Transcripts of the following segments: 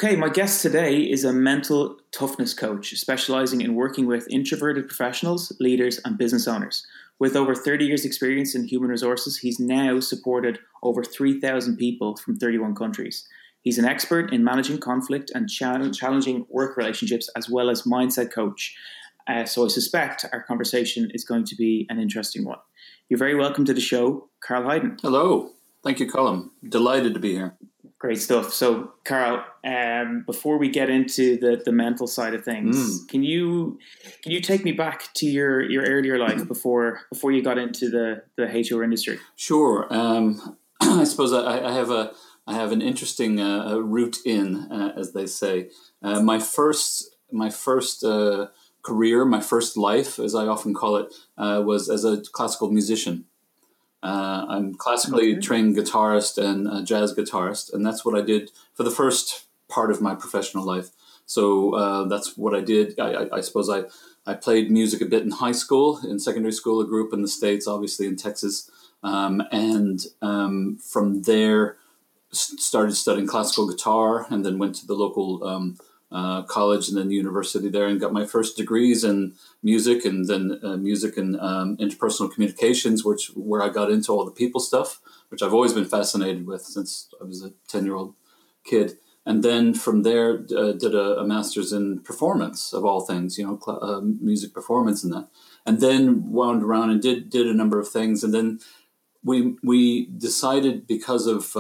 Okay, my guest today is a mental toughness coach specializing in working with introverted professionals, leaders, and business owners. With over 30 years' experience in human resources, he's now supported over 3,000 people from 31 countries. He's an expert in managing conflict and challenging work relationships, as well as mindset coach. So I suspect our conversation is going to be an interesting one. You're very welcome to the show, Carl Hayden. Hello. Thank you, Colin. Delighted to be here. Great stuff. So, Carl, before we get into the mental side of things, can you take me back to your earlier life before you got into the HR industry? Sure. I suppose I have an interesting route in, as they say. My first career, my first life, as I often call it, was as a classical musician. I'm classically trained guitarist and jazz guitarist, and that's what I did for the first part of my professional life. So that's what I did. I suppose I played music a bit in high school, in secondary school. I grew up in the States, obviously in Texas, and from there started studying classical guitar, and then went to the local college and then university there, and got my first degrees in music, and then music and interpersonal communications, where I got into all the people stuff, which I've always been fascinated with since I was a 10-year-old kid. And then from there, did a master's in performance, of all things, music performance and that. And then wound around and did a number of things. And then we decided, because of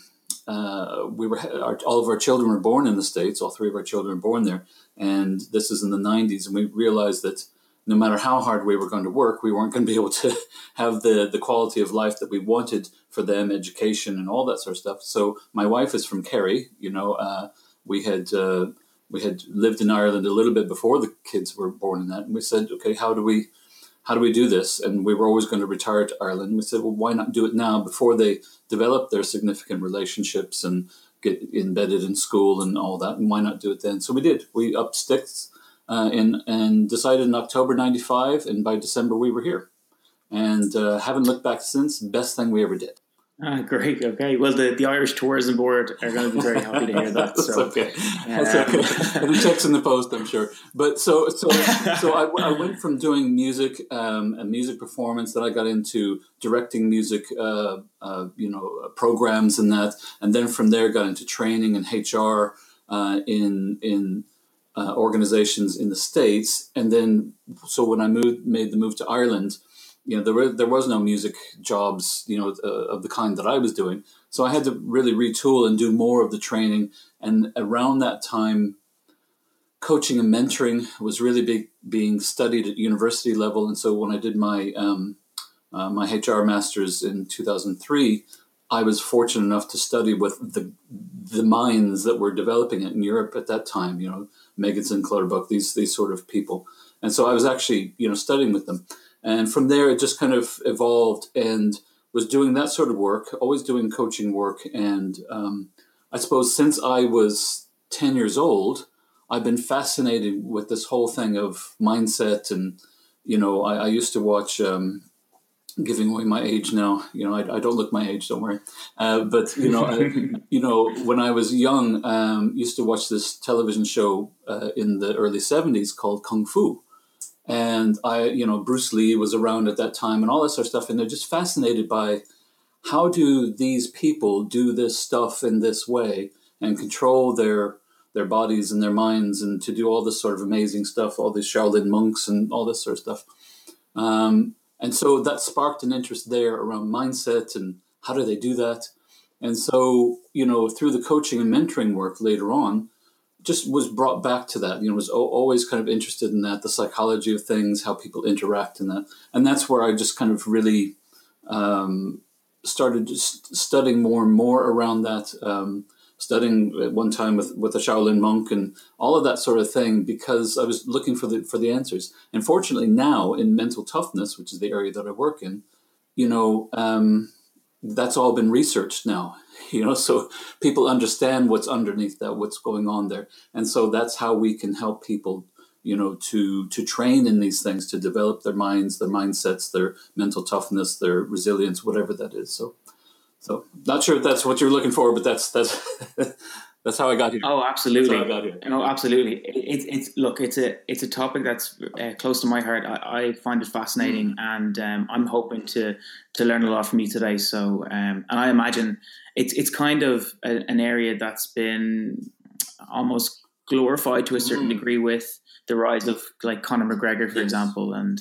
all of our children were born in the States. All three of our children were born there, and this is in the 90s. And we realized that no matter how hard we were going to work, we weren't going to be able to have the quality of life that we wanted for them, education and all that sort of stuff. So my wife is from Kerry. We had lived in Ireland a little bit before the kids were born in that, and we said, okay, how do we do this? And we were always going to retire to Ireland. We said, well, why not do it now before they develop their significant relationships and get embedded in school and all that? And why not do it then? So we did. We upped sticks and decided in October 95, and by December we were here. And haven't looked back since. Best thing we ever did. Great. Okay. Well, the Irish Tourism Board are going to be very happy to hear that. That's okay. That's okay. The check's in the post, I'm sure. But so I went from doing music and music performance, then I got into directing music, programs and that, and then from there got into training and HR in organizations in the States, and then so when I made the move to Ireland. There was no music jobs, of the kind that I was doing. So I had to really retool and do more of the training. And around that time, coaching and mentoring was really being studied at university level. And so when I did my my HR master's in 2003, I was fortunate enough to study with the minds that were developing it in Europe at that time. Megginson, Clutterbuck, these sort of people. And so I was actually studying with them. And from there, it just kind of evolved, and was doing that sort of work, always doing coaching work. And I suppose since I was 10 years old, I've been fascinated with this whole thing of mindset. And, I used to watch, giving away my age now, I don't look my age, don't worry. But, when I was young, used to watch this television show in the early 70s called Kung Fu. And Bruce Lee was around at that time and all that sort of stuff. And they're just fascinated by how do these people do this stuff in this way and control their bodies and their minds, and to do all this sort of amazing stuff, all these Shaolin monks and all this sort of stuff. And so that sparked an interest there around mindset and how do they do that. And so, through the coaching and mentoring work later on, just was brought back to that, was always kind of interested in that, the psychology of things, how people interact in that. And that's where I just kind of really started just studying more and more around that, studying at one time with a Shaolin monk and all of that sort of thing, because I was looking for the answers. And fortunately now in mental toughness, which is the area that I work in, that's all been researched now. So people understand what's underneath that, what's going on there. And so that's how we can help people, to train in these things, to develop their minds, their mindsets, their mental toughness, their resilience, whatever that is. So not sure if that's what you're looking for, but that's That's how I got here. Oh, That's how I absolutely. got here. No, absolutely. It's look, it's a topic that's close to my heart. I find it fascinating, and I'm hoping to learn a lot from you today. So, and I imagine it's kind of an area that's been almost glorified to a certain degree with the rise of like Conor McGregor, for Yes. example, and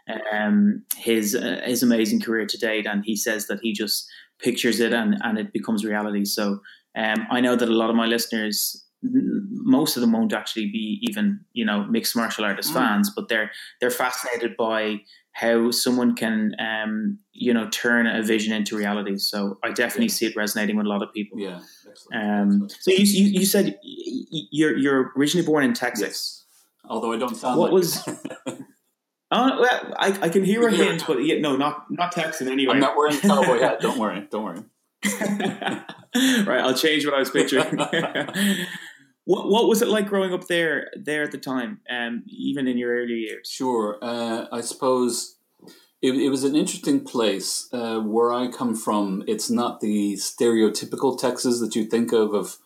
his amazing career to date. And he says that he just pictures it and it becomes reality. So I know that a lot of my listeners, most of them won't actually be even mixed martial artist fans, but they're fascinated by how someone can turn a vision into reality. So I definitely see it resonating with a lot of people. Yeah, excellent. So you said you're originally born in Texas. Yes. Although I don't sound What like was? Oh, well, I can hear a hint, but no, not Texan anyway. I'm not wearing a cowboy hat. Don't worry. Right, I'll change what I was picturing. What was it like growing up there at the time, even in your early years? Sure. I suppose it was an interesting place. Where I come from, it's not the stereotypical Texas that you think of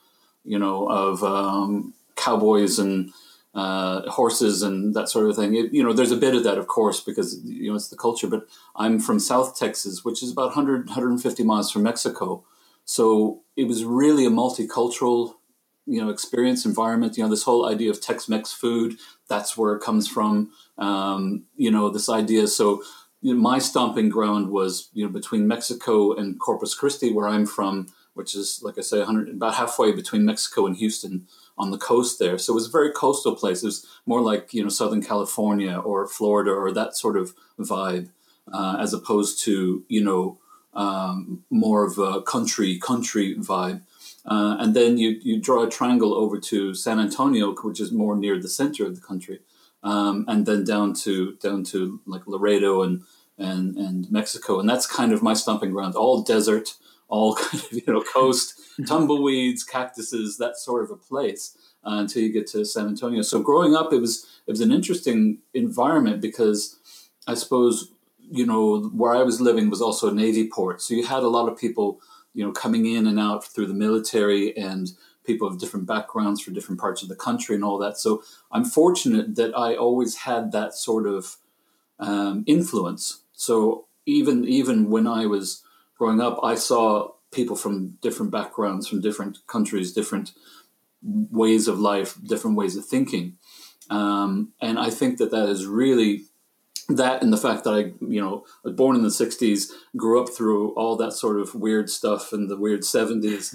cowboys and horses and that sort of thing. There's a bit of that, of course, because it's the culture. But I'm from South Texas, which is about 150 miles from Mexico. So it was really a multicultural, experience, environment. This whole idea of Tex-Mex food, that's where it comes from. This idea. So my stomping ground was, between Mexico and Corpus Christi, where I'm from, which is, like I say, about halfway between Mexico and Houston on the coast there. So it was a very coastal place. It was more like, Southern California or Florida or that sort of vibe, as opposed to, more of a country vibe. And then you draw a triangle over to San Antonio, which is more near the center of the country, and then down to like Laredo and Mexico, and that's kind of my stomping ground. All desert, all kind of coast, tumbleweeds, cactuses, that sort of a place, until you get to San Antonio. So growing up, it was an interesting environment because I suppose where I was living was also a Navy port, so you had a lot of people coming in and out through the military and people of different backgrounds for different parts of the country and all that. So I'm fortunate that I always had that sort of influence. So even when I was growing up, I saw people from different backgrounds, from different countries, different ways of life, different ways of thinking. And I think that is really that, and the fact that I was born in the 60s, grew up through all that sort of weird stuff in the weird 70s.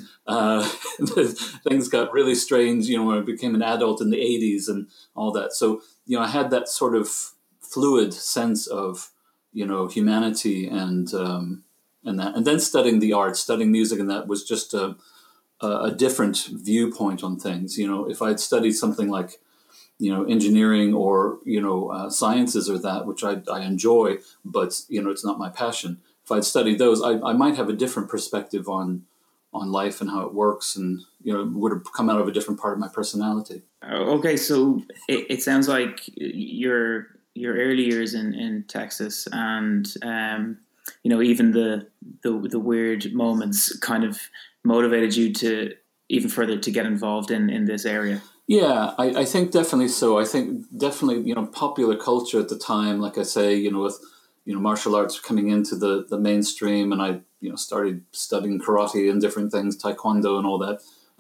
Things got really strange, when I became an adult in the 80s and all that. So, I had that sort of fluid sense of, humanity and that. And then studying the arts, studying music, and that was just a different viewpoint on things. If I'd studied something like engineering or, sciences or that, which I enjoy, but, it's not my passion. If I'd studied those, I might have a different perspective on life and how it works, and, it would have come out of a different part of my personality. Okay. So it sounds like your early years in Texas and, even the weird moments kind of motivated you to even further to get involved in this area. Yeah, I think definitely so. I think definitely, popular culture at the time, like I say, with, martial arts coming into the mainstream, and I, started studying karate and different things, taekwondo and all that,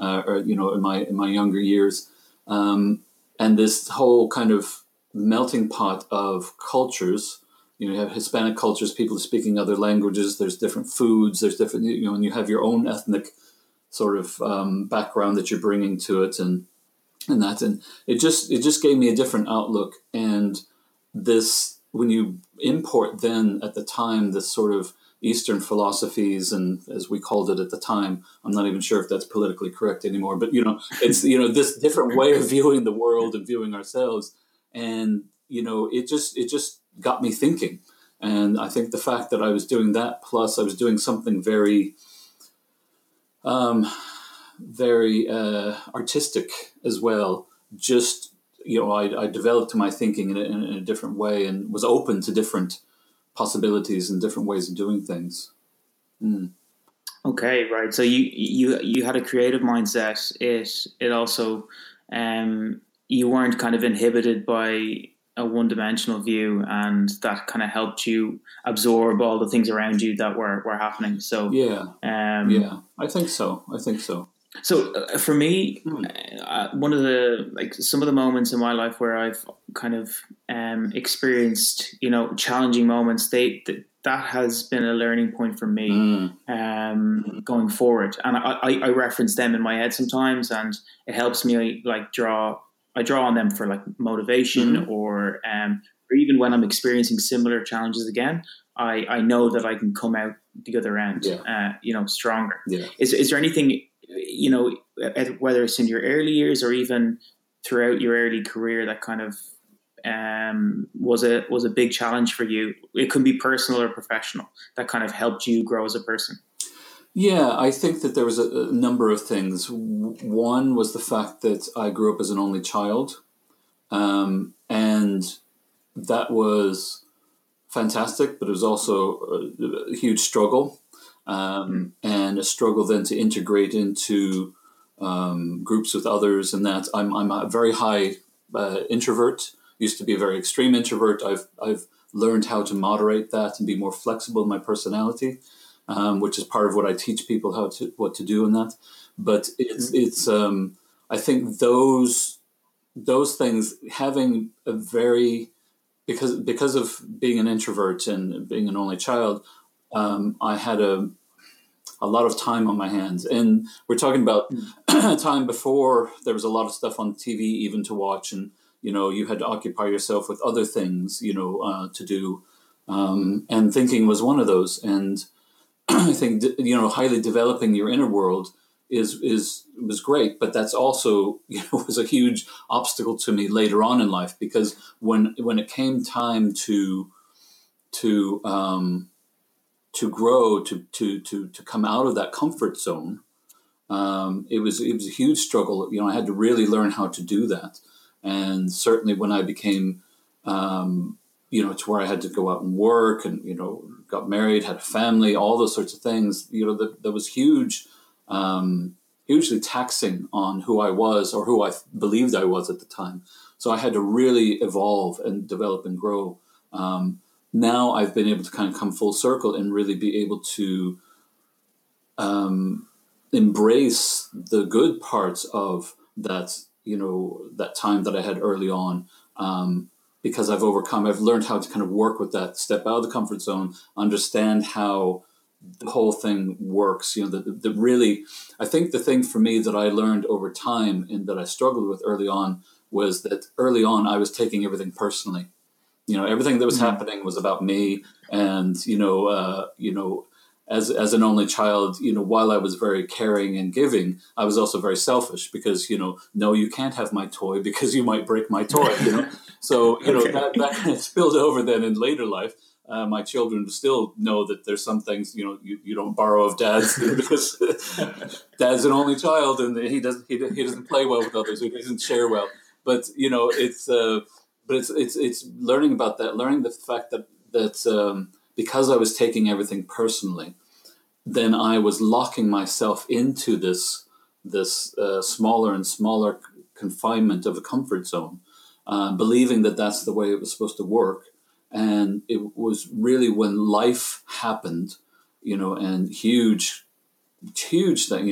in my younger years. And this whole kind of melting pot of cultures, you have Hispanic cultures, people speaking other languages, there's different foods, there's different, and you have your own ethnic sort of background that you're bringing to it, and it just gave me a different outlook. And this, when you import then at the time this sort of Eastern philosophies, and as we called it at the time, I'm not even sure if that's politically correct anymore, but it's this different way of viewing the world and viewing ourselves, and it just got me thinking. And I think the fact that I was doing that, plus I was doing something very very artistic as well. Just I developed my thinking in a different way and was open to different possibilities and different ways of doing things. Okay, right. So you had a creative mindset. It also you weren't kind of inhibited by a one-dimensional view, and that kind of helped you absorb all the things around you that were happening. So Yeah, um, yeah, I think so. I think so. for me, Hmm. one of the like some of the moments in my life where I've kind of experienced, challenging moments, that has been a learning point for me Mm. going forward. And I reference them in my head sometimes, and it helps me like I draw on them for like motivation, Hmm. or even when I'm experiencing similar challenges again, I know that I can come out the other end, Yeah, stronger. yeah. Is there anything, whether it's in your early years or even throughout your early career, that kind of was a big challenge for you? It could be personal or professional, that kind of helped you grow as a person. Yeah, I think that there was a number of things. One was the fact that I grew up as an only child, and that was fantastic, but it was also a huge struggle, and a struggle then to integrate into groups with others. And that I'm a very high introvert. Used to be a very extreme introvert. I've learned how to moderate that and be more flexible in my personality, which is part of what I teach people what to do in that. But it's I think those things, having a very, because of being an introvert and being an only child, I had a lot of time on my hands. And we're talking about a time before there was a lot of stuff on TV even to watch, and you had to occupy yourself with other things, to do. And thinking was one of those. And I think highly developing your inner world was great, but that's also was a huge obstacle to me later on in life, because when it came time to grow, to come out of that comfort zone, it was a huge struggle. I had to really learn how to do that, and certainly when I became to where I had to go out and work, and got married, had a family, all those sorts of things. That was huge, hugely taxing on who I was, or who I believed I was at the time. So I had to really evolve and develop and grow. Now I've been able to kind of come full circle and really be able to embrace the good parts of that, that time that I had early on. Because I've learned how to kind of work with that, step out of the comfort zone, understand how the whole thing works. The really, I think the thing for me that I learned over time and that I struggled with early on was that early on I was taking everything personally. Everything that was happening was about me, and as an only child, while I was very caring and giving, I was also very selfish, because no, you can't have my toy because you might break my toy. So Okay. that kind of spilled over then in later life. My children still know that there's some things you don't borrow of dad's, because dad's an only child and he doesn't play well with others, he doesn't share well. But it's learning about that, learning the fact that because I was taking everything personally, then I was locking myself into this smaller and smaller confinement of a comfort zone, believing that that's the way it was supposed to work. And it was really when life happened, and huge thing,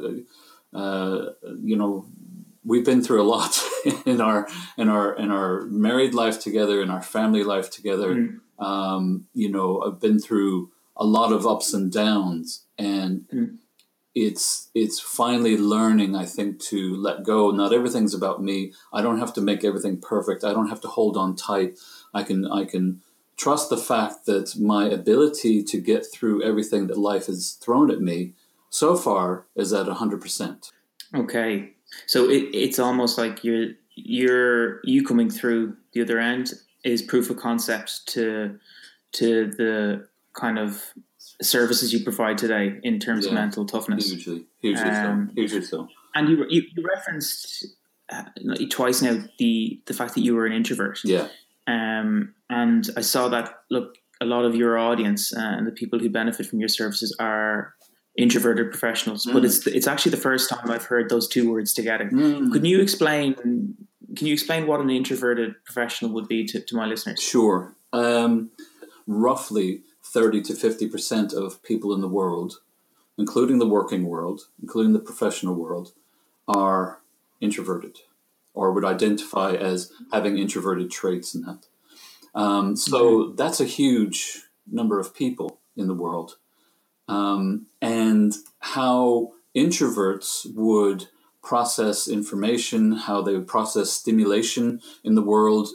we've been through a lot in our married life together, in our family life together. I've been through a lot of ups and downs, and it's finally learning, I think, to let go. Not everything's about me. I don't have to make everything perfect. I don't have to hold on tight. I can trust the fact that my ability to get through everything that life has thrown at me so far is at 100%. Okay, so it's almost like you coming through the other end is proof of concept to the kind of services you provide today in terms of Yeah, mental toughness. hugely so. And you referenced twice now the fact that you were an introvert. Yeah, and I saw that, look, a lot of your audience and the people who benefit from your services are introverted professionals, but it's actually the first time I've heard those two words together. Mm. Can you explain what an introverted professional would be to my listeners? Sure. Roughly 30 to 50% of people in the world, including the working world, including the professional world, are introverted or would identify as having introverted traits in that. So that's a huge number of people in the world. And how introverts would process information, how they would process stimulation in the world,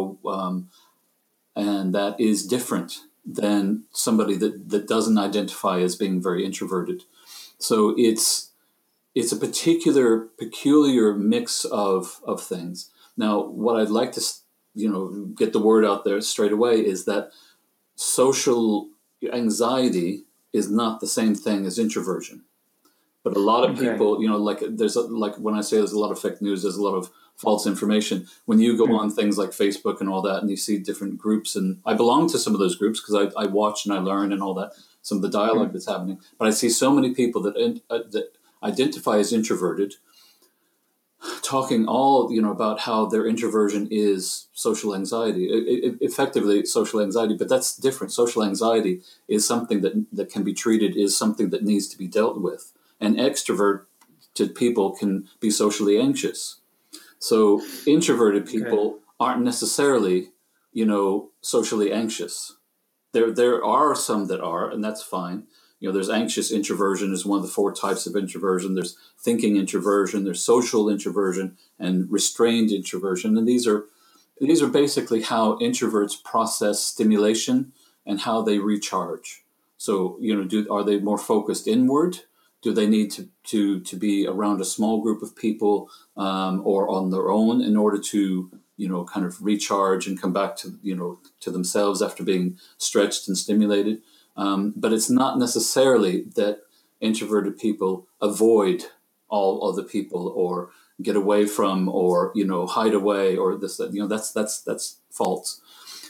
and that is different than somebody that doesn't identify as being very introverted. So it's a peculiar mix of things. Now, what I'd like to get the word out there straight away is that social anxiety is not the same thing as introversion. But a lot of people, like when I say there's a lot of fake news, there's a lot of false information. When you go on things like Facebook and all that, and you see different groups, and I belong to some of those groups because I watch and I learn and all that, some of the dialogue that's happening. But I see so many people that identify as introverted, talking all about how their introversion is social anxiety, effectively social anxiety. But that's different. Social anxiety is something that can be treated, is something that needs to be dealt with. And extroverted people can be socially anxious. So introverted people aren't necessarily, socially anxious. There are some that are, and that's fine. There's anxious introversion is one of the 4 types of introversion. There's thinking introversion, there's social introversion, and restrained introversion. And these are basically how introverts process stimulation and how they recharge. So, are they more focused inward? Do they need to be around a small group of people or on their own in order to, kind of recharge and come back to, to themselves after being stretched and stimulated? But it's not necessarily that introverted people avoid all other people or get away from or, hide away or this, that, that's false.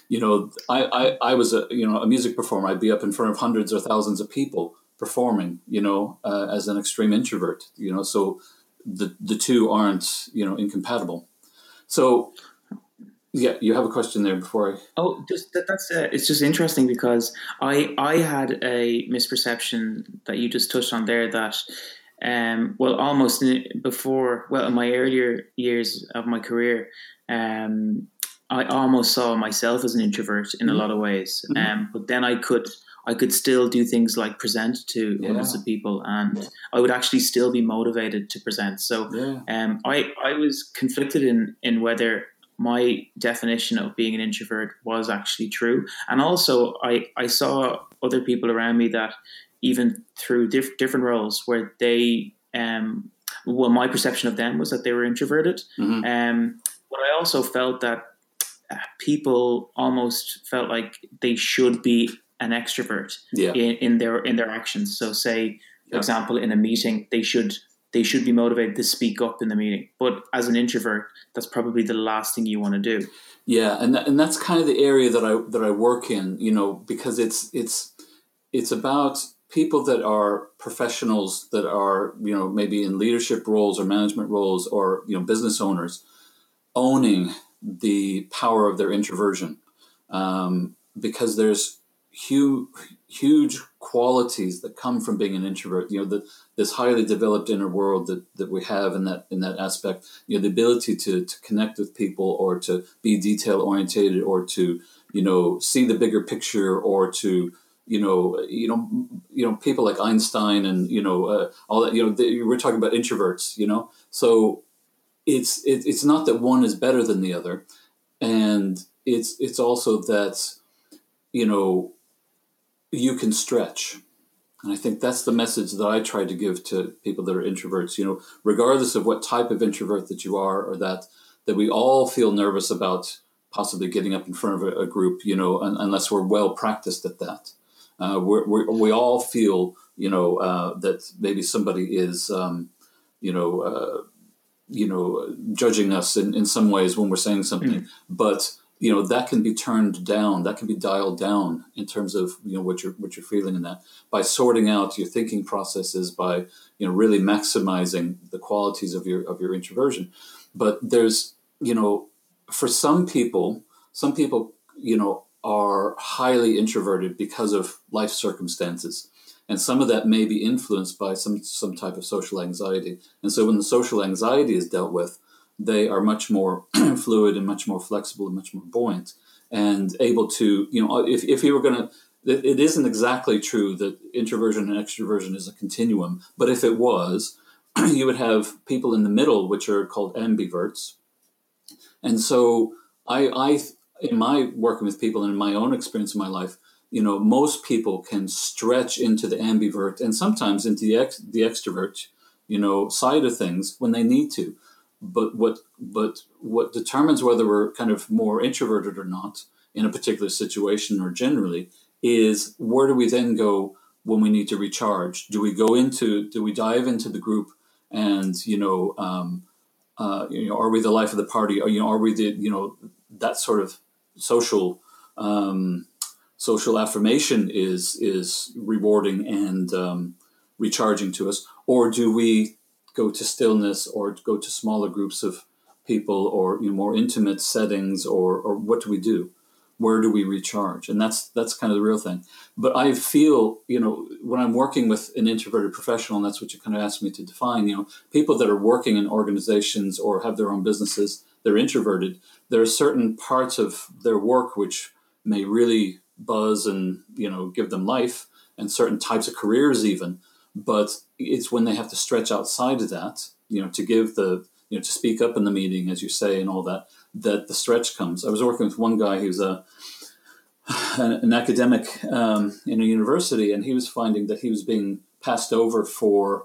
I was a music performer. I'd be up in front of hundreds or thousands of people performing, as an extreme introvert, so the two aren't, incompatible. So, yeah, you have a question there before I... Oh, it's just interesting because I had a misperception that you just touched on there that, almost before, in my earlier years of my career, I almost saw myself as an introvert in a lot of ways. But then I could still do things like present to hundreds of people, and I would actually still be motivated to present. So I was conflicted in whether my definition of being an introvert was actually true. And also I saw other people around me that even through different roles where they, my perception of them was that they were introverted. But I also felt that people almost felt like they should be an extrovert in their actions. So say, for example, in a meeting, they should be motivated to speak up in the meeting. But as an introvert, that's probably the last thing you want to do. Yeah, and that's kind of the area that I work in, because it's about people that are professionals that are, maybe in leadership roles or management roles or, business owners owning the power of their introversion, because there's huge qualities that come from being an introvert. This highly developed inner world that we have in that aspect. The ability to connect with people, or to be detail orientated, or to see the bigger picture, or to people like Einstein and all that. We're talking about introverts. So it's not that one is better than the other, and it's also that you can stretch. And I think that's the message that I try to give to people that are introverts, regardless of what type of introvert that you are, or that we all feel nervous about possibly getting up in front of a group, unless we're well practiced at that. We all feel, that maybe somebody is, judging us in some ways when we're saying something. But that can be turned down, that can be dialed down in terms of what you're feeling in that, by sorting out your thinking processes, by really maximizing the qualities of your introversion. But there's for some people are highly introverted because of life circumstances, and some of that may be influenced by some type of social anxiety. And so when the social anxiety is dealt with, they are much more fluid and much more flexible and much more buoyant and able to, if you were going to, it isn't exactly true that introversion and extroversion is a continuum, but if it was, you would have people in the middle, which are called ambiverts. And so I in my working with people and in my own experience in my life, most people can stretch into the ambivert and sometimes into the extrovert, side of things when they need to. But what determines whether we're kind of more introverted or not in a particular situation or generally is, where do we then go when we need to recharge? Do we dive into the group and are we the life of the party? Are we the that sort of social affirmation is rewarding and recharging to us, or do we go to stillness or go to smaller groups of people or more intimate settings, or what do we do? Where do we recharge? And that's kind of the real thing. But I feel, when I'm working with an introverted professional, and that's what you kind of asked me to define, people that are working in organizations or have their own businesses, they're introverted. There are certain parts of their work which may really buzz and, give them life, and certain types of careers even. But it's when they have to stretch outside of that, to give to speak up in the meeting, as you say, and all that the stretch comes. I was working with one guy who's an academic in a university, and he was finding that he was being passed over for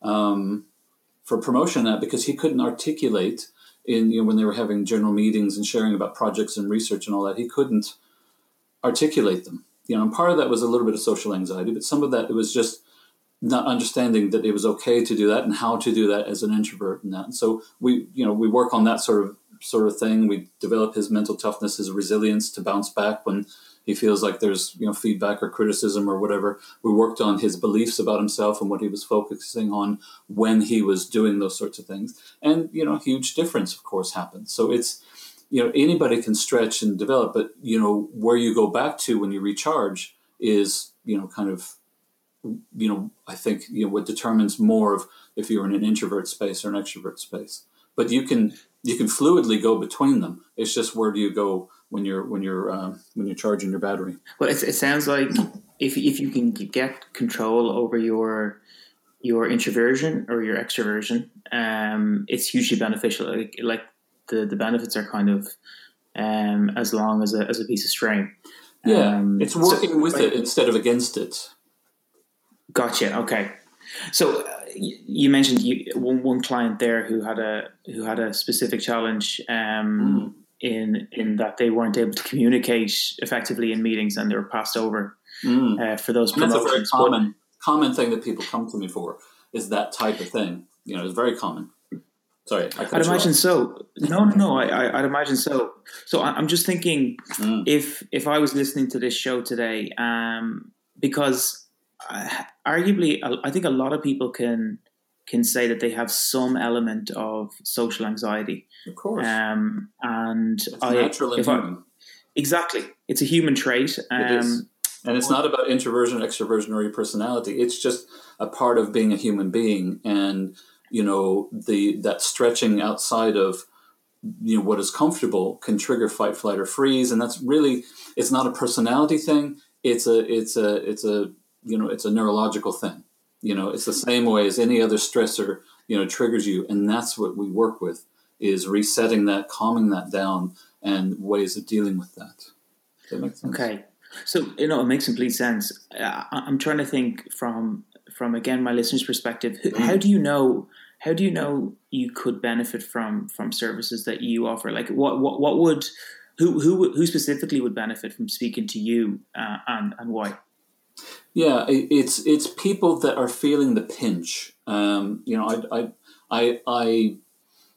promotion because he couldn't articulate when they were having general meetings and sharing about projects and research and all that. He couldn't articulate them. And part of that was a little bit of social anxiety, but some of that, it was just not understanding that it was okay to do that and how to do that as an introvert and that. And so we work on that sort of thing. We develop his mental toughness, his resilience to bounce back when he feels like there's feedback or criticism or whatever. We worked on his beliefs about himself and what he was focusing on when he was doing those sorts of things. And huge difference, of course, happens. So it's anybody can stretch and develop, but where you go back to when you recharge is kind of I think what determines more of if you're in an introvert space or an extrovert space. But you can fluidly go between them. It's just, where do you go when you're charging your battery? Well, it sounds like if you can get control over your introversion or your extroversion, it's hugely beneficial. Like the benefits are kind of as long as a piece of string. Yeah, it's working with it instead of against it. Gotcha. Okay. So you mentioned one client there who had a specific challenge in that they weren't able to communicate effectively in meetings, and they were passed over for those promotions. That's a very common thing that people come to me for, is that type of thing. It's very common. Sorry, I'd imagine so. No. I'd imagine so. So I'm just thinking, if I was listening to this show today, because arguably, I think a lot of people can say that they have some element of social anxiety. Of course. And it's natural and human. Exactly. It's a human trait. It is. And it's not about introversion, extroversion, or your personality. It's just a part of being a human being. And, that stretching outside of, what is comfortable can trigger fight, flight, or freeze. And that's really, it's not a personality thing. It's a neurological thing. It's the same way as any other stressor, triggers you. And that's what we work with, is resetting that, calming that down, and ways of dealing with that. Does that make sense? Okay. So, it makes complete sense. I'm trying to think from again, my listener's perspective. How do you know you could benefit from services that you offer? Like what would, who specifically would benefit from speaking to you, and why? Yeah, it's people that are feeling the pinch.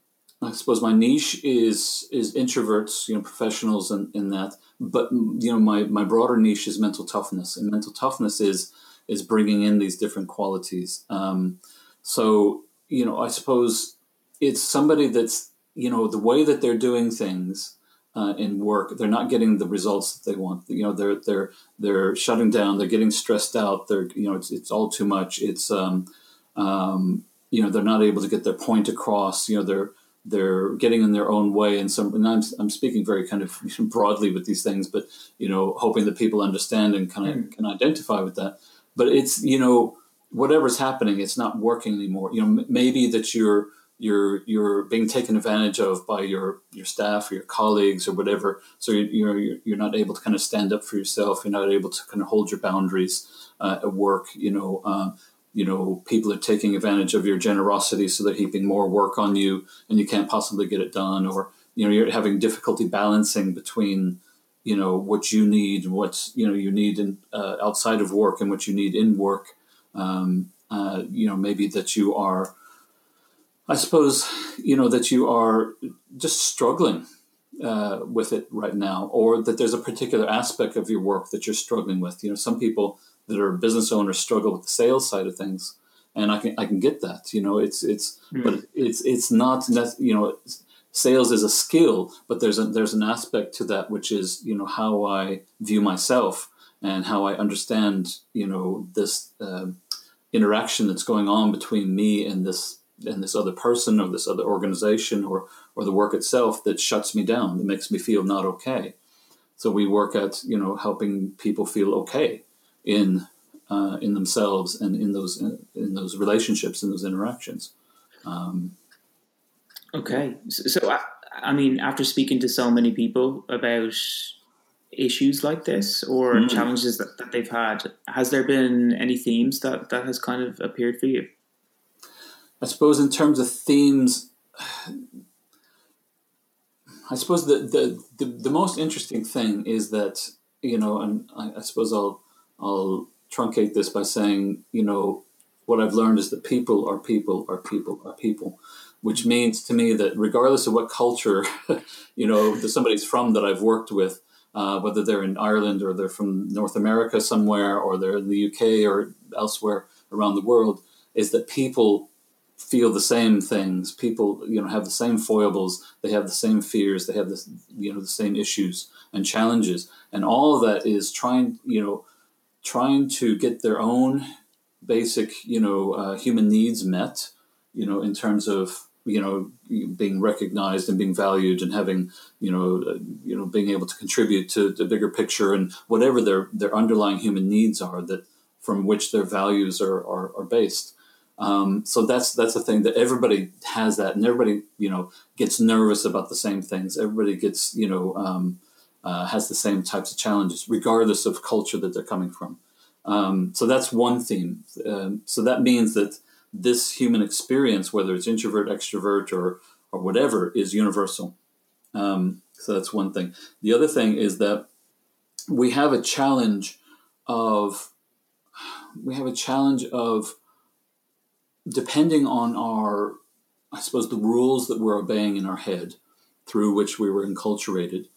I suppose my niche is introverts, professionals, in that. But my broader niche is mental toughness, and mental toughness is bringing in these different qualities. So I suppose it's somebody that's the way that they're doing things in work, they're not getting the results that they want. They're shutting down. They're getting stressed out. It's all too much. It's they're not able to get their point across. They're getting in their own way, and I'm speaking very kind of broadly with these things, but hoping that people understand and kind of can identify with that. But it's whatever's happening, it's not working anymore. Maybe that you're being taken advantage of by your staff or your colleagues or whatever. So you're not able to kind of stand up for yourself. You're not able to kind of hold your boundaries at work. People are taking advantage of your generosity, so they're heaping more work on you, and you can't possibly get it done. Or you're having difficulty balancing between what you need and what you need in outside of work and what you need in work. Maybe that you are, I suppose, that you are just struggling with it right now, or that there's a particular aspect of your work that you're struggling with. Some people that are business owners struggle with the sales side of things, and I can get that. But it's not that sales is a skill, but there's an aspect to that which is how I view myself and how I understand this interaction that's going on between me and this other person or this other organization or the work itself that shuts me down, that makes me feel not okay. So we work at helping people feel okay in themselves and in those relationships, in those interactions. Okay, so I mean, after speaking to so many people about issues like this or challenges that they've had, has there been any themes that has kind of appeared for you? I suppose in terms of themes, I suppose the most interesting thing is that and I suppose I'll truncate this by saying what I've learned is that people are people are people are people, which means to me that regardless of what culture that somebody's from that I've worked with, whether they're in Ireland or they're from North America somewhere or they're in the UK or elsewhere around the world, is that people feel the same things. People, have the same foibles. They have the same fears. They have the same issues and challenges, and all of that is trying to get their own basic, human needs met. In terms of being recognized and being valued and having being able to contribute to the bigger picture and whatever their underlying human needs are that from which their values are based. So that's the thing, that everybody has that, and everybody gets nervous about the same things. Everybody gets has the same types of challenges, regardless of culture that they're coming from. So that's one theme. So that means that this human experience, whether it's introvert, extrovert, or whatever, is universal. So that's one thing. The other thing is that we have a challenge of depending on the rules that we're obeying in our head, through which we were enculturated.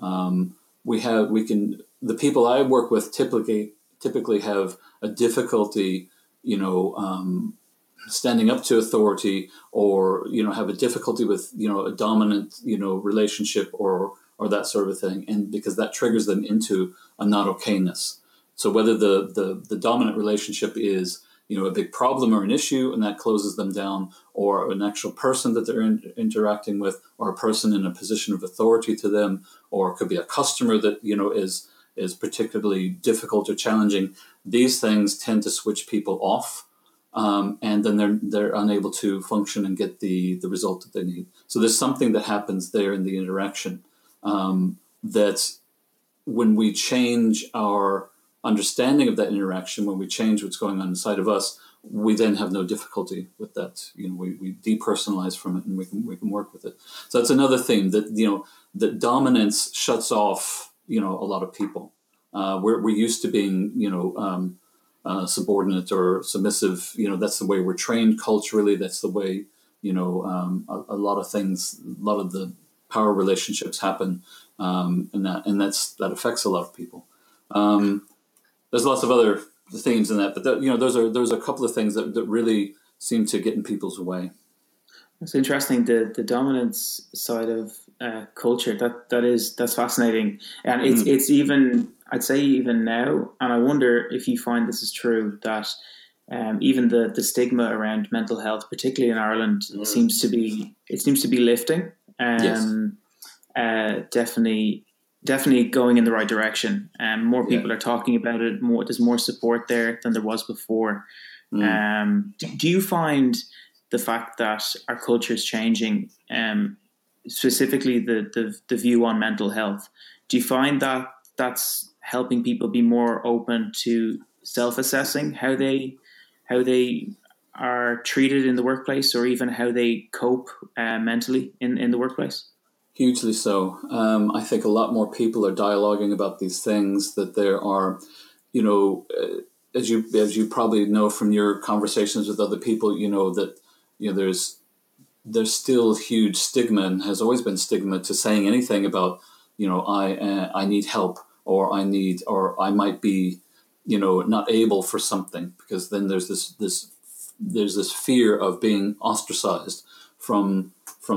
The people I work with typically have a difficulty, standing up to authority, or have a difficulty with a dominant relationship or that sort of thing, and because that triggers them into a not okayness. So whether the dominant relationship is a big problem or an issue, and that closes them down, or an actual person that they're interacting with, or a person in a position of authority to them, or it could be a customer that is particularly difficult or challenging. These things tend to switch people off, and then they're unable to function and get the result that they need. So there's something that happens there in the interaction, that when we change our understanding of that interaction, when we change what's going on inside of us, we then have no difficulty with that. We depersonalize from it, and we can work with it. So that's another thing, that that dominance shuts off a lot of people. We're used to being subordinate or submissive. That's the way we're trained culturally. That's the way a lot of things, a lot of the power relationships happen, and that affects a lot of people. There's lots of other themes in that, but those are a couple of things that really seem to get in people's way. It's interesting, the dominance side of culture. That's fascinating, and it's even, I'd say, even now. And I wonder if you find this is true, that even the stigma around mental health, particularly in Ireland, seems to be lifting. Yes. Definitely going in the right direction. More people are talking about it. There's more support there than there was before. Do you find the fact that our culture is changing, specifically the view on mental health, do you find that that's helping people be more open to self-assessing how they are treated in the workplace, or even how they cope mentally in the workplace? Hugely so. I think a lot more people are dialoguing about these things, that there are, as you probably know from your conversations with other people, that there's still huge stigma, and has always been stigma, to saying anything about, I need help, or I might be, not able for something, because then there's this fear of being ostracized from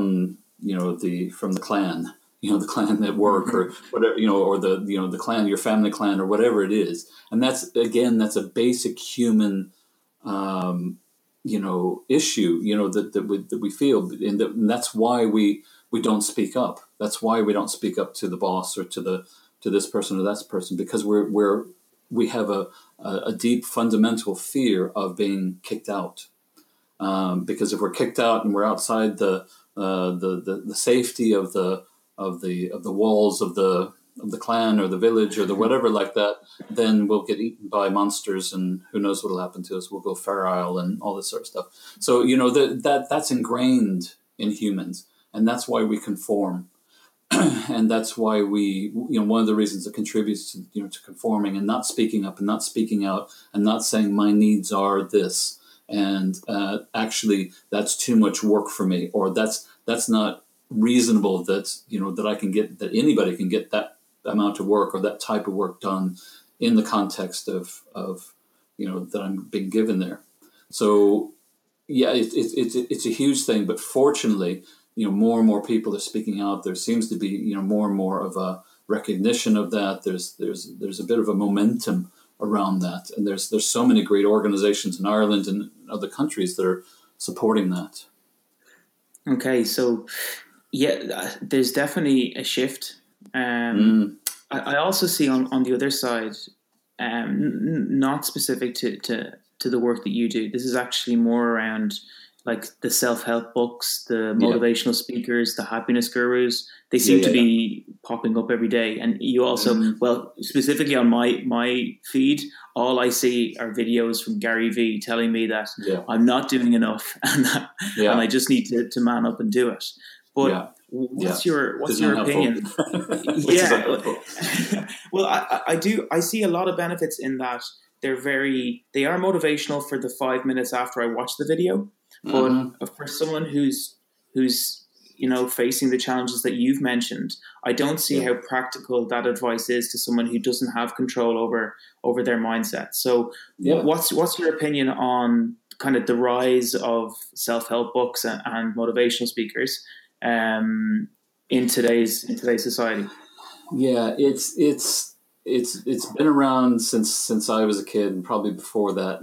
the clan, the clan at work, or whatever, or the clan, your family clan, or whatever it is. And that's a basic human issue, that we feel, and that's why we don't speak up. That's why we don't speak up to the boss, or to this person or that person, because we have a deep fundamental fear of being kicked out. Because if we're kicked out and we're outside the safety of the walls of the clan, or the village, or the whatever like that, then we'll get eaten by monsters, and who knows what'll happen to us. We'll go feral and all this sort of stuff. So that's ingrained in humans, and that's why we conform, and that's why we one of the reasons that contributes to conforming, and not speaking up, and not speaking out, and not saying my needs are this, and actually that's too much work for me, or that's not reasonable, that I can get, that anybody can get that amount of work, or that type of work done in the context of that I'm being given there. So it's a huge thing, but fortunately, more and more people are speaking out. There seems to be more and more of a recognition of that. There's a bit of a momentum around that, and there's so many great organizations in Ireland and other countries that are supporting that. Okay, so there's definitely a shift. I also see on the other side, not specific to the work that you do. This is actually more around like the self-help books, the motivational speakers, the happiness gurus. They seem to be popping up every day. And you also, well, specifically on my feed, all I see are videos from Gary Vee telling me that I'm not doing enough, and I just need to man up and do it. But what's your opinion? Well, I see a lot of benefits in that. They are motivational for the 5 minutes after I watch the video. But for someone who's facing the challenges that you've mentioned, I don't see how practical that advice is to someone who doesn't have control over their mindset. So what's your opinion on kind of the rise of self-help books and motivational speakers in today's society? Yeah, it's been around since I was a kid, and probably before that.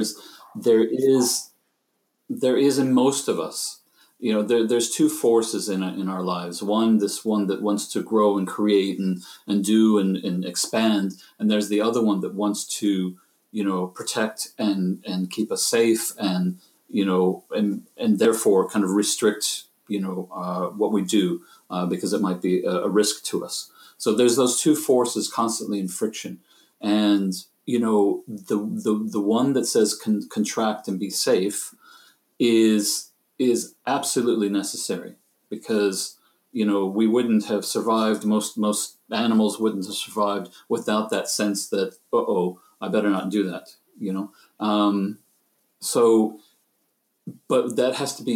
There is in most of us. There's two forces in our lives. This one that wants to grow and create and do and expand, and there's the other one that wants to protect and keep us safe, and and therefore kind of restrict what we do because it might be a risk to us. So there's those two forces constantly in friction, and the one that says contract and be safe is absolutely necessary, because we wouldn't have survived, most animals wouldn't have survived without that sense that I better not do that, so but that has to be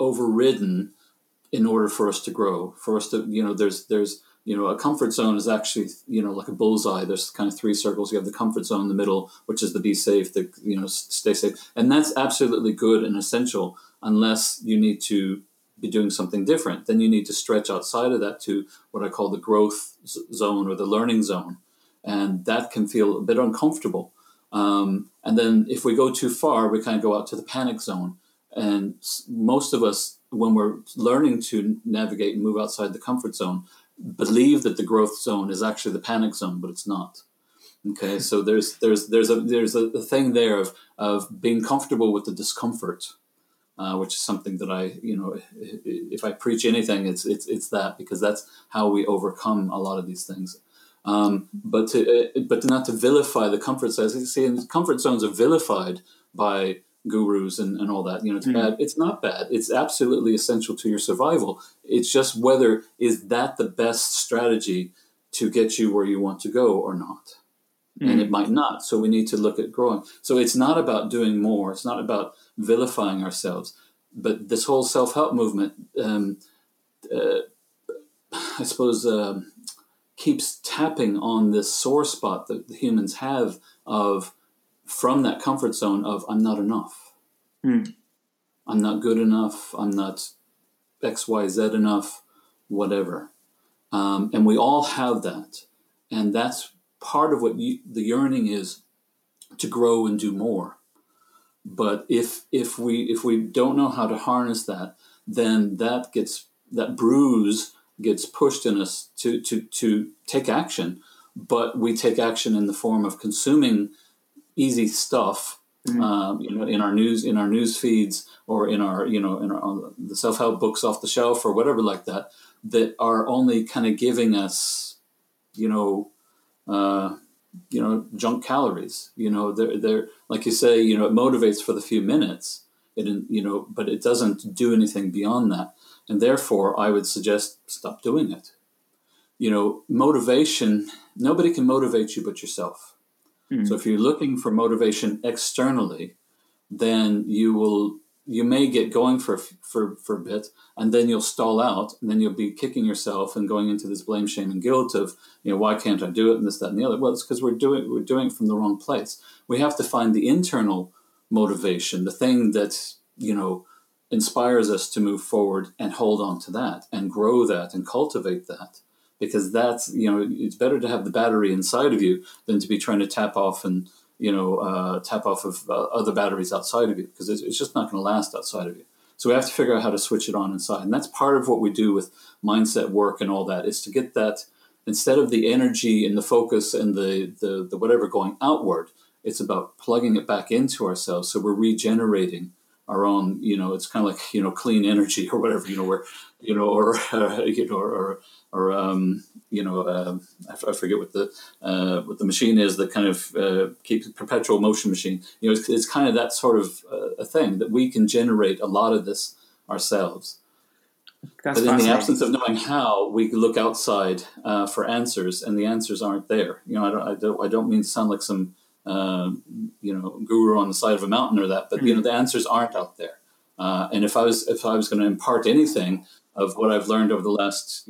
overridden in order for us to grow. For us to, there's a comfort zone is actually, like a bullseye. There's kind of three circles. You have the comfort zone in the middle, which is the be safe, the, stay safe. And that's absolutely good and essential unless you need to be doing something different. Then you need to stretch outside of that to what I call the growth zone or the learning zone. And that can feel a bit uncomfortable. And then if we go too far, we kind of go out to the panic zone. And most of us, when we're learning to navigate and move outside the comfort zone, believe that the growth zone is actually the panic zone, but it's not. Okay, so there's a thing there of being comfortable with the discomfort, which is something that I, if I preach anything, it's that, because that's how we overcome a lot of these things. But not to vilify the comfort zones. You see, and comfort zones are vilified by gurus and all that. It's bad. It's not bad. It's absolutely essential to your survival. It's just whether is that the best strategy to get you where you want to go or not. And it might not. So we need to look at growing. So it's not about doing more. It's not about vilifying ourselves. But this whole self-help movement, I suppose, keeps tapping on this sore spot that the humans have of, from that comfort zone of, I'm not enough. I'm not good enough. I'm not XYZ enough, whatever. And we all have that. And that's part of what the yearning is, to grow and do more. But if we don't know how to harness that, then that bruise gets pushed in us to take action. But we take action in the form of consuming easy stuff, in our news feeds, or in our the self-help books off the shelf or whatever like that are only kind of giving us, junk calories. They're like you say, it motivates for the few minutes, but it doesn't do anything beyond that. And therefore, I would suggest stop doing it. Motivation, nobody can motivate you but yourself. So if you're looking for motivation externally, then you may get going for a bit, and then you'll stall out, and then you'll be kicking yourself and going into this blame, shame, and guilt of, why can't I do it, and this, that, and the other. Well, it's because we're doing it from the wrong place. We have to find the internal motivation, the thing that, inspires us to move forward and hold on to that and grow that and cultivate that. Because that's, it's better to have the battery inside of you than to be trying to tap off of other batteries outside of you, because it's just not going to last outside of you. So we have to figure out how to switch it on inside. And that's part of what we do with mindset work and all that, is to get that, instead of the energy and the focus and the whatever going outward, it's about plugging it back into ourselves. So we're regenerating our own, it's kind of like, clean energy or whatever, where, I forget what the machine is that kind of keeps perpetual motion machine. It's kind of that sort of a thing that we can generate a lot of this ourselves. But in the absence of knowing how, we look outside for answers, and the answers aren't there. I don't mean to sound like some guru on the side of a mountain or that, but the answers aren't out there. And if I was going to impart anything of what I've learned over the last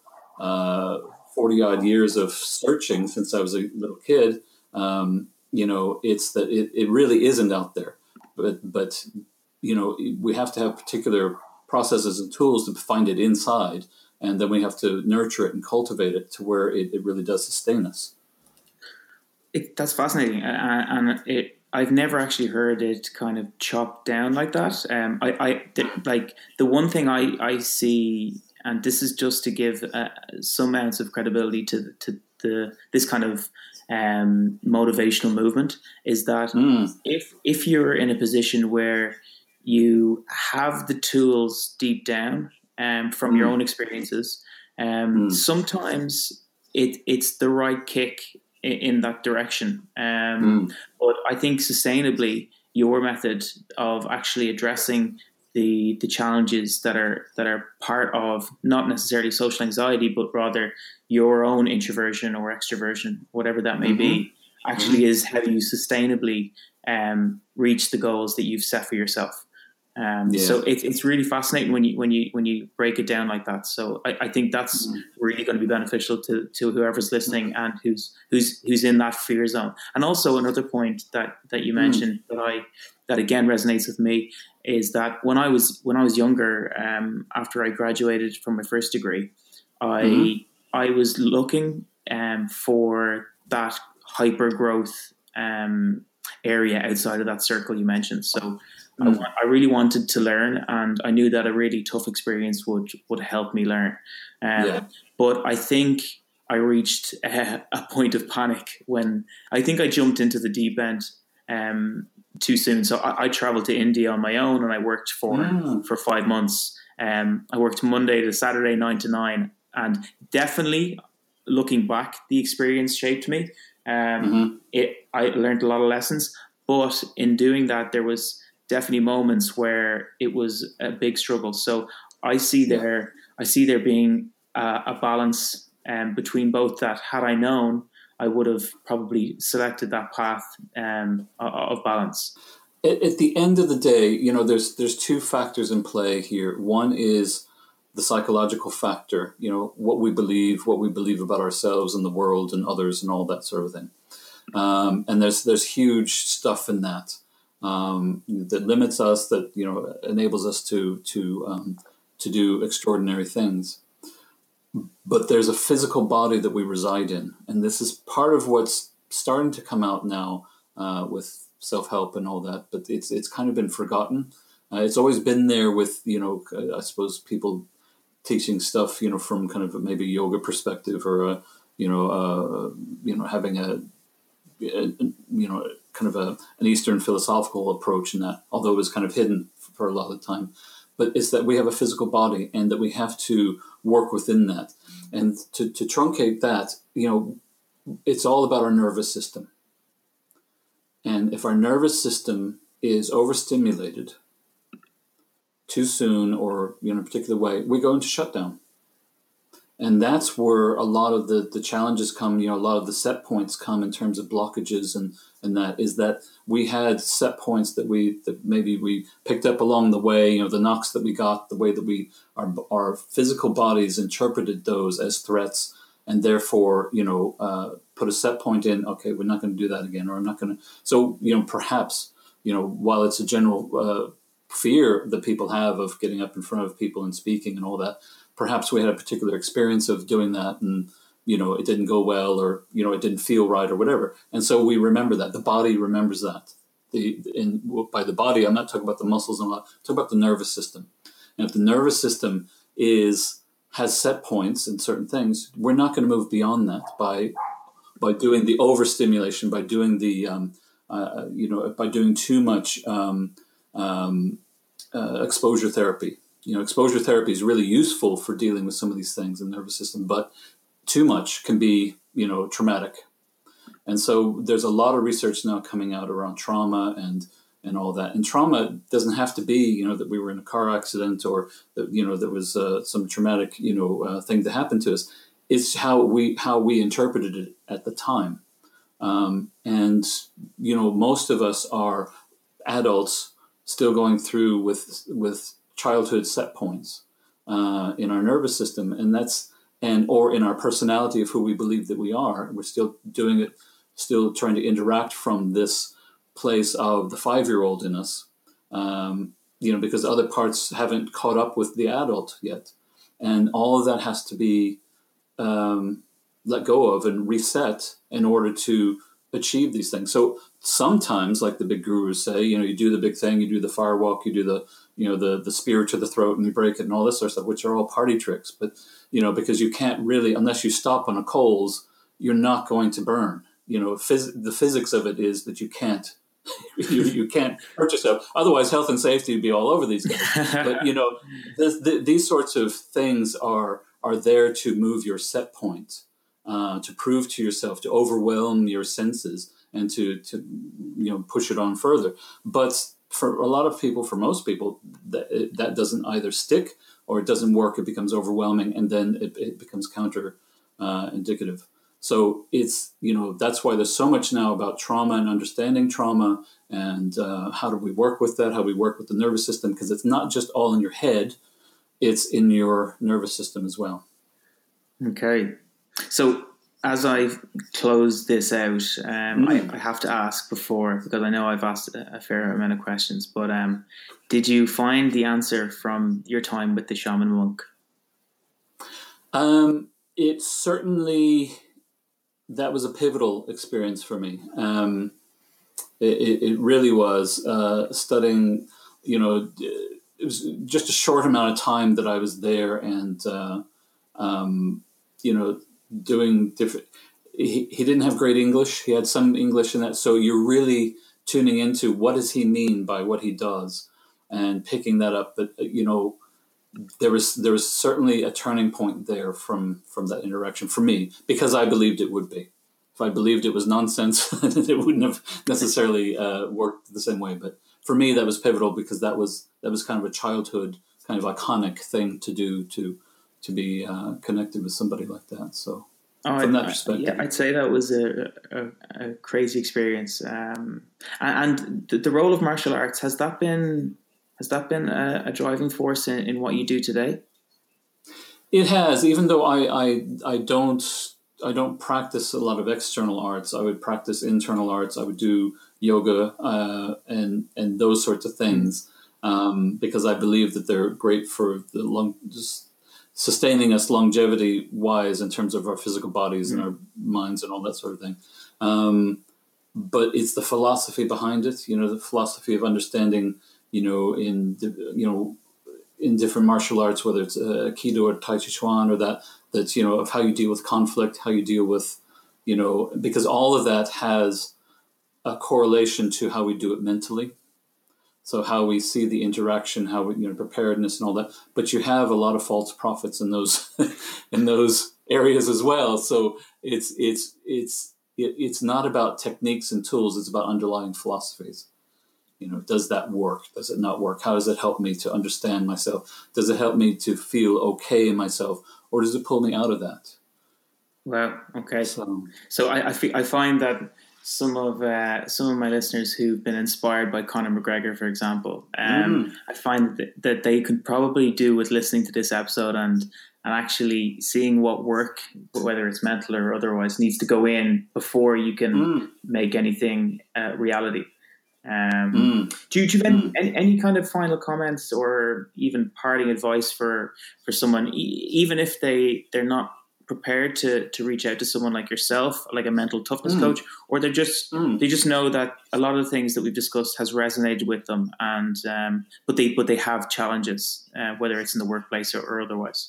40 odd years of searching since I was a little kid, it's that it really isn't out there. But we have to have particular processes and tools to find it inside, and then we have to nurture it and cultivate it to where it really does sustain us. That's fascinating, and I've never actually heard it kind of chopped down like that. The one thing I see, and this is just to give some ounce of credibility to this kind of motivational movement, is that if you're in a position where you have the tools deep down from your own experiences, sometimes it's the right kick in that direction. But I think sustainably, your method of actually addressing the challenges that are part of not necessarily social anxiety, but rather your own introversion or extroversion, whatever that may be, actually is how you sustainably reach the goals that you've set for yourself. So it's really fascinating when you break it down like that. So I think that's really going to be beneficial to whoever's listening and who's in that fear zone. And also another point that you mentioned that again resonates with me is that when I was younger, after I graduated from my first degree, I was looking for that hyper growth area outside of that circle you mentioned. So I really wanted to learn, and I knew that a really tough experience would help me learn. But I think I reached a point of panic when I think I jumped into the deep end too soon. So I traveled to India on my own, and I worked for 5 months. I worked Monday to Saturday, 9 to 9, and definitely looking back, the experience shaped me. I learned a lot of lessons, but in doing that, there was definitely moments where it was a big struggle. So I see there being a balance between both. That had I known, I would have probably selected that path of balance. At the end of the day, there's two factors in play here. One is the psychological factor, what we believe about ourselves and the world and others and all that sort of thing. And there's huge stuff in that that limits us, that enables us to do extraordinary things. But there's a physical body that we reside in, and this is part of what's starting to come out now with self-help and all that. But it's kind of been forgotten. It's always been there with I suppose people teaching stuff from kind of maybe yoga perspective, or having a kind of an Eastern philosophical approach in that, although it was kind of hidden for a lot of the time. But it's that we have a physical body and that we have to work within that. And to truncate that, it's all about our nervous system. And if our nervous system is overstimulated too soon, or in a particular way, we go into shutdown. And that's where a lot of the challenges come, a lot of the set points come in terms of blockages, and that is that we had set points that maybe we picked up along the way, the knocks that we got, the way that our physical bodies interpreted those as threats, and therefore, put a set point in, okay, we're not going to do that again, or I'm not going to. So, perhaps, while it's a general fear that people have of getting up in front of people and speaking and all that, perhaps we had a particular experience of doing that, and it didn't go well, or it didn't feel right, or whatever. And so we remember that. The body remembers that. By the body, I'm not talking about the muscles and all that. I'm talking about the nervous system. And if the nervous system has set points in certain things, we're not going to move beyond that by doing the overstimulation, by doing the by doing too much exposure therapy. Exposure therapy is really useful for dealing with some of these things in the nervous system, but too much can be, traumatic. And so there's a lot of research now coming out around trauma and all that. And trauma doesn't have to be, that we were in a car accident, or that, there was some traumatic, thing that happened to us. It's how we interpreted it at the time. And most of us are adults still going through with childhood set points in our nervous system, or in our personality of who we believe that we are. We're still doing it, still trying to interact from this place of the 5-year-old in us, because other parts haven't caught up with the adult yet, and all of that has to be let go of and reset in order to achieve these things. So sometimes, like the big gurus say, you do the big thing, you do the fire walk, you do the spear to the throat and you break it and all this sort of stuff, which are all party tricks. But, because you can't really, unless you stop on a coals, you're not going to burn. The physics of it is that you can't, you can't hurt yourself. Otherwise, health and safety would be all over these guys. But, these sorts of things are there to move your set point, to prove to yourself, to overwhelm your senses, and to push it on further. But for a lot of people, for most people, that doesn't either stick, or it doesn't work. It becomes overwhelming, and then it becomes counter indicative. So it's, that's why there's so much now about trauma and understanding trauma, and how do we work with that, how we work with the nervous system, because it's not just all in your head, it's in your nervous system as well. Okay. So as I close this out, I have to ask before, because I know I've asked a fair amount of questions, but did you find the answer from your time with the shaman monk? It certainly, that was a pivotal experience for me. It really was, studying, it was just a short amount of time that I was there, and, doing different, he didn't have great English. He had some English in that. So you're really tuning into what does he mean by what he does, and picking that up. But, there was certainly a turning point there from that interaction for me, because I believed it would be. If I believed it was nonsense, it wouldn't have necessarily worked the same way. But for me, that was pivotal, because that was kind of a childhood, kind of iconic thing to do, to be connected with somebody like that. So from that perspective, yeah, I'd say that was a crazy experience. And the role of martial arts, has that been a driving force in what you do today? It has, even though I don't practice a lot of external arts. I would practice internal arts. I would do yoga and those sorts of things, because I believe that they're great for just sustaining us longevity wise in terms of our physical bodies and our minds and all that sort of thing. But it's the philosophy behind it. The philosophy of understanding. In different martial arts, whether it's Aikido or Tai Chi Chuan, or that's of how you deal with conflict, how you deal with, because all of that has a correlation to how we do it mentally. So how we see the interaction, how we, preparedness and all that. But you have a lot of false prophets in those in those areas as well. So it's not about techniques and tools. It's about underlying philosophies. Does that work? Does it not work? How does it help me to understand myself? Does it help me to feel okay in myself, or does it pull me out of that? Wow. Okay. So I find that some of my listeners who've been inspired by Conor McGregor, for example, I find that they could probably do with listening to this episode and actually seeing what work, whether it's mental or otherwise, needs to go in before you can make anything reality. Do you have any kind of final comments or even parting advice for someone, even if they're not prepared to reach out to someone like yourself, like a mental toughness coach, or they just know that a lot of the things that we've discussed has resonated with them, and but they have challenges, whether it's in the workplace or otherwise?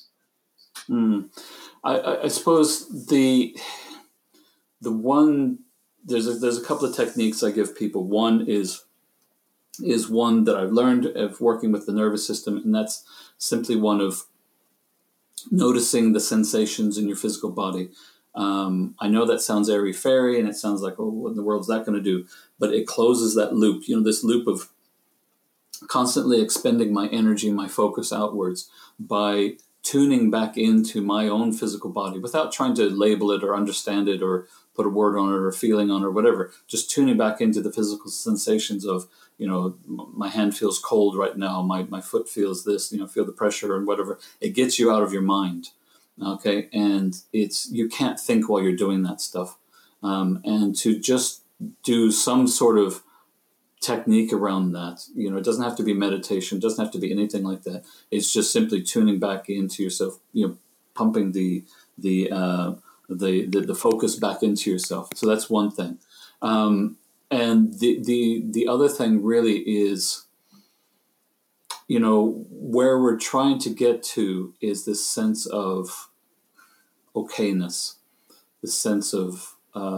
I suppose the one. There's a couple of techniques I give people. One is one that I've learned of working with the nervous system, and that's simply one of noticing the sensations in your physical body. I know that sounds airy-fairy, and it sounds like, oh, what in the world is that going to do? But it closes that loop. This loop of constantly expending my energy, my focus outwards by tuning back into my own physical body without trying to label it or understand it or put a word on it or feeling on it or whatever. Just tuning back into the physical sensations of, my hand feels cold right now. My foot feels this, feel the pressure and whatever. It gets you out of your mind. Okay. And you can't think while you're doing that stuff. And to just do some sort of technique around that, it doesn't have to be meditation, doesn't have to be anything like that. It's just simply tuning back into yourself, pumping the focus back into yourself. So that's one thing. And the other thing really is, where we're trying to get to is this sense of okayness, this sense of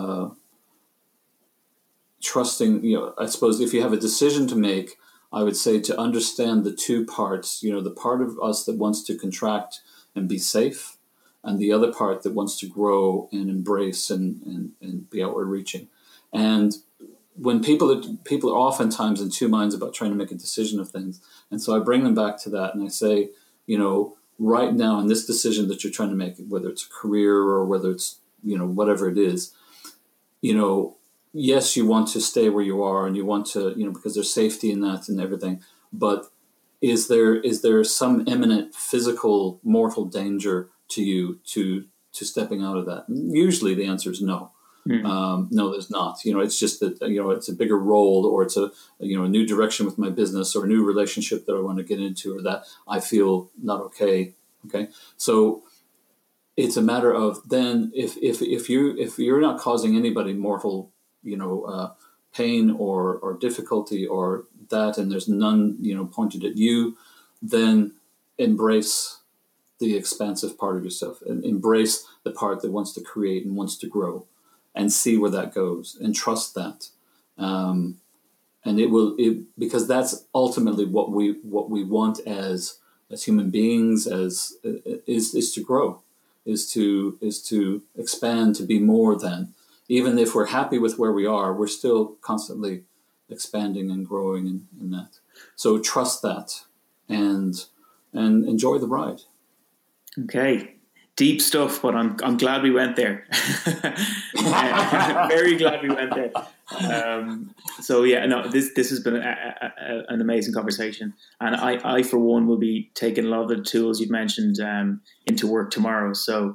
trusting. I suppose if you have a decision to make, I would say to understand the two parts, the part of us that wants to contract and be safe, and the other part that wants to grow and embrace and be outward reaching. And when people are oftentimes in two minds about trying to make a decision of things. And so I bring them back to that and I say, right now in this decision that you're trying to make, whether it's a career or whether it's, whatever it is, yes, you want to stay where you are, and you want to, because there's safety in that and everything. But is there some imminent physical mortal danger to you to stepping out of that? Usually the answer is no. No, there's not. It's just that, it's a bigger role, or it's a new direction with my business, or a new relationship that I want to get into, or that I feel not okay. Okay. So it's a matter of then if you're not causing anybody mortal, pain or difficulty or that, and there's none, pointed at you, then embrace the expansive part of yourself, and embrace the part that wants to create and wants to grow, and see where that goes, and trust that. And because that's ultimately what we want as human beings, is to grow, is to expand, to be more than. Even if we're happy with where we are, we're still constantly expanding and growing in that. So trust that, and enjoy the ride. Okay. Deep stuff, but I'm glad we went there. Very glad we went there. This has been an amazing conversation, and I for one will be taking a lot of the tools you've mentioned into work tomorrow. So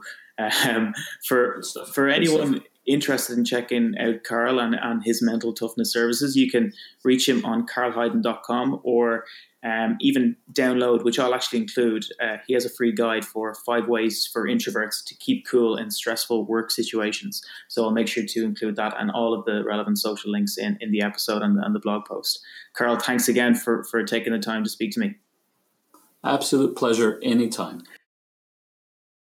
for anyone interested in checking out Carl and his mental toughness services, you can reach him on carlhydon.com, or even download, which I'll actually include. He has a free guide for 5 ways for introverts to keep cool in stressful work situations. So I'll make sure to include that and all of the relevant social links in the episode and the blog post. Carl, thanks again for taking the time to speak to me. Absolute pleasure, anytime.